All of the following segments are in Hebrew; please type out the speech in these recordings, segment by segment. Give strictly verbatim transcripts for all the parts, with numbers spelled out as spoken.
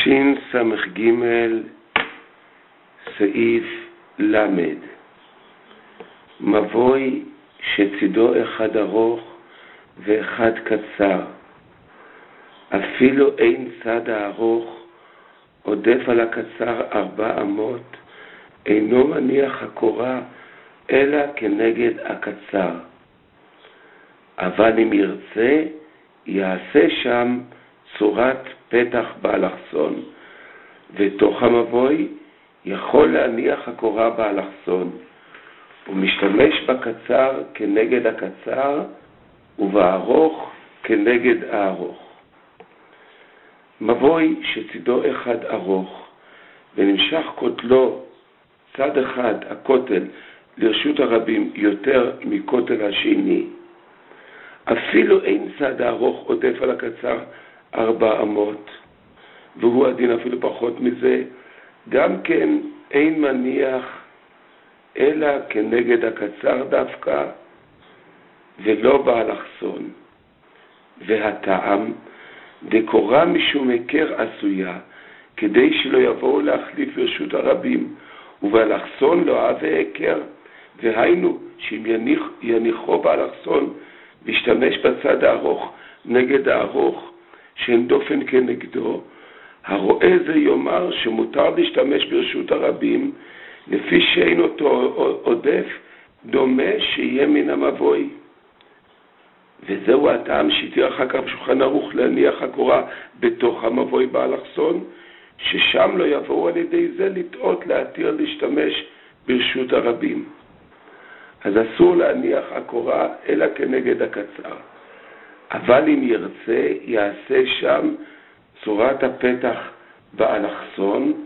תשין סמך ג' סעיף למד. מבוי שצידו אחד ארוך ואחד קצר, אפילו אין צד הארוך עודף על הקצר ארבע אמות, אינו מניח הקורה אלא כנגד הקצר. אבל אם ירצה יעשה שם צורת פתח באלכסון, ותוך המבוי יכול להניח הקורה באלכסון. הוא משתמש בקצר כנגד הקצר ובארוך כנגד הארוך. מבוי שצידו אחד ארוך ונמשך כותלו צד אחד הכותל לרשות הרבים יותר מכותל השני, אפילו אין צד הארוך עודף על הקצר ארבע אמות, והוא הדין אפילו פחות מזה, גם כן אין מניח אלא כנגד הקצר דווקא ולא באלכסון. והטעם דקורה משום היכר עשויה, כדי שלא יבואו להחליף ברשות הרבים, ובאלכסון לא אהבה היכר, והיינו שאם יניח, יניחו באלכסון וישתמש בצד הארוך נגד הארוך שאין דופן כנגדו, הרואה זה יאמר שמותר להשתמש ברשות הרבים, לפי שאין אותו עודף דומה שיהיה מן המבוי. וזהו הטעם שהתיר אחר כך בשולחן ערוך להניח הקורה בתוך המבוי באלכסון, ששם לא יבואו על ידי זה לטעות להתיר להשתמש ברשות הרבים. אז אסור להניח הקורה אלא כנגד הקצר. אבל אם ירצה יעשה שם צורת הפתח באלכסון,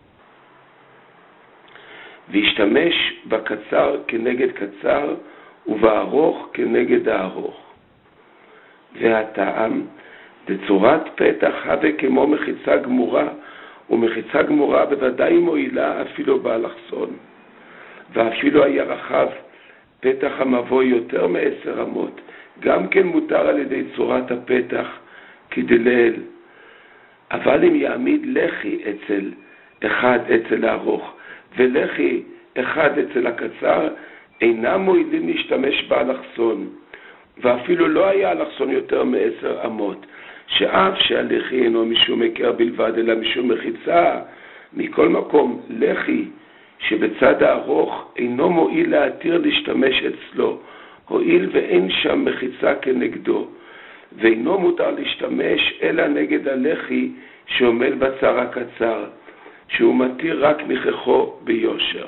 וישתמש בקצר כנגד קצר ובארוך כנגד הארוך. והטעם בצורת פתח הווה כמו מחיצה גמורה, ומחיצה גמורה בוודאי מועילה אפילו באלכסון. ואפילו היה רחב פתח המבוי יותר מעשר אמות, גם כן מותר על ידי צורת הפתח כדלל. אבל אם יעמיד לחי אצל אחד אצל הארוך ולחי אחד אצל הקצר, אינם מועילים להשתמש באלכסון. ואפילו לא היה אלכסון יותר מעשר אמות, שאף שהלחי אינו משום היכר בלבד אלא משום מחיצה. מכל מקום לחי שבצד הארוך אינו מועיל להתיר להשתמש אצלו, הועיל ואין שם מחיצה כנגדו, ואינו מותר להשתמש אלא נגד הלחי שעומד בצר הקצר, שהוא מתיר רק מכחו ביושר.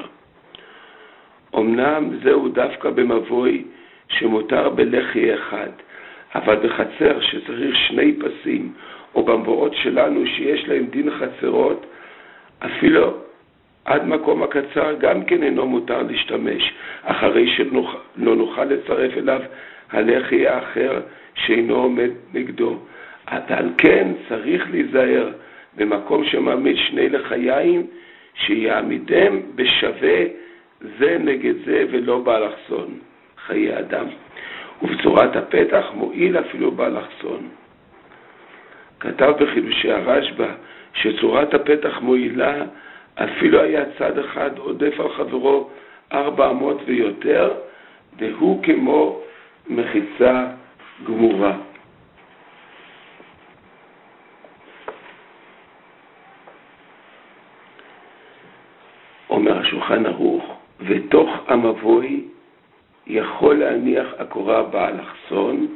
אמנם זהו דווקא במבוי שמותר בלחי אחד, אבל בחצר שצריך שני פסים, או במבואות שלנו שיש להם דין חצרות, אפילו עד מקום הקצר גם כן אינו מותר להשתמש, אחרי שלא נוכל לצרף אליו הלחי האחר שאינו עומד נגדו. על כן צריך להיזהר במקום שמעמיד שני לחיים, שיעמידם בשווה זה נגד זה ולא באלכסון, חיי אדם. ובצורת הפתח מועיל אפילו באלכסון. כתב בחידושי הרשב"א שצורת הפתח מועילה אפילו היה צד אחד עודף על חברו ארבע אמות ויותר, והוא כמו מחיצה גמורה. אומר השולחן ערוך, ותוך המבוי יכול להניח הקורה באלכסון,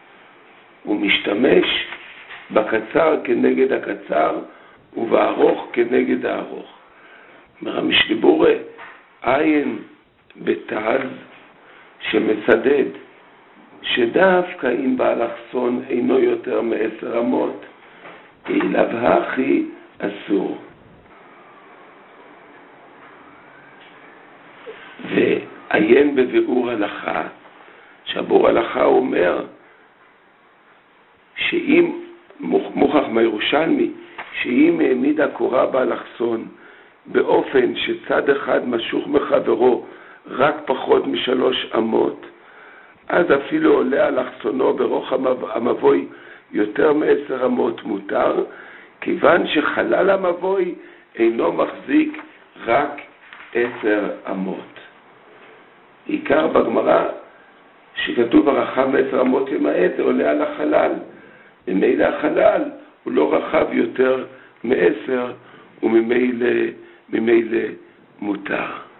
ומשתמש בקצר כנגד הקצר ובארוך כנגד הארוך. אומר המשנה עין בתז שמצדד שדווקא אם באלכסון אינו יותר מעשר אמות, אליו הכי אסור. ועיין בביאור הלכה, שהביאור הלכה אומר שאם מוכח מהירושלמי, שאם העמיד הקורה באלכסון באופן שצד אחד משוך מחברו רק פחות משלוש אמות, אז אפילו עולה אלכסונו ברוחב המבוי יותר מעשר אמות מותר, כיוון שחלל המבוי אינו מחזיק רק עשר אמות. עיקר בגמרא שכתוב הרחב עשר אמות למעט, זה עולה על החלל. ממילא החלל הוא לא רחב יותר מעשר, וממילא ממילא מותר.